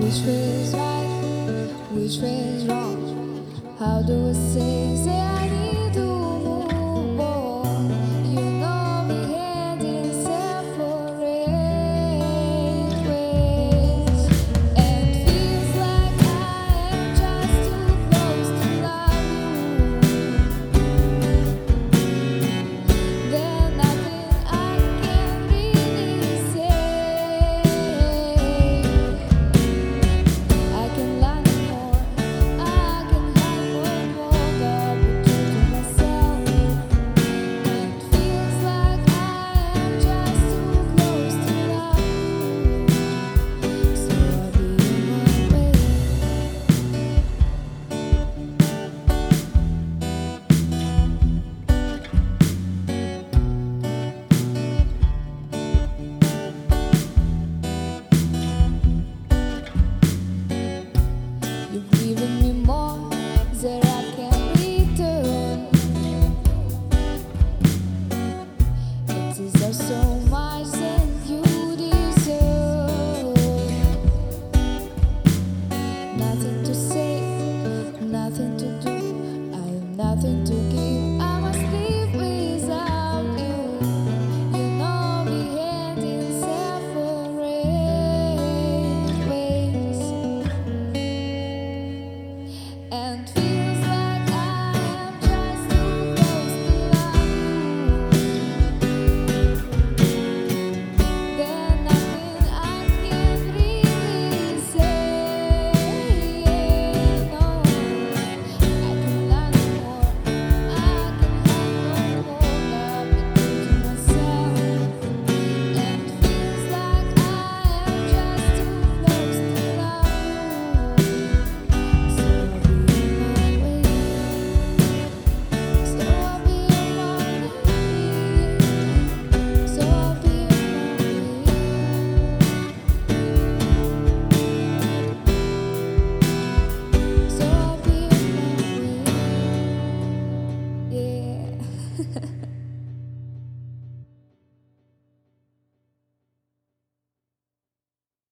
Which way is right? Which way is wrong? How do I say I need to move on? You know me heading separate ways, and feels like I am just too close to love you. There's nothing I can really say. I can lie more, I can hide more, but between to myself, it feels like I am just too close to love you. So I'll be on my way. You've given me more that I can return. It is so much that you deserve. Nothing to say, nothing to do. I have nothing to give. I must live without you. You know we heading separate ways. And feels like I am just too close to love you. There's nothing I can really say. No, I can lie more, I can hide more, but between to myself, it feels like I am just too close to love you. So I'll be on my way. So I'll be on my way. So I'll be on my way. So I'll be on my way. Yeah.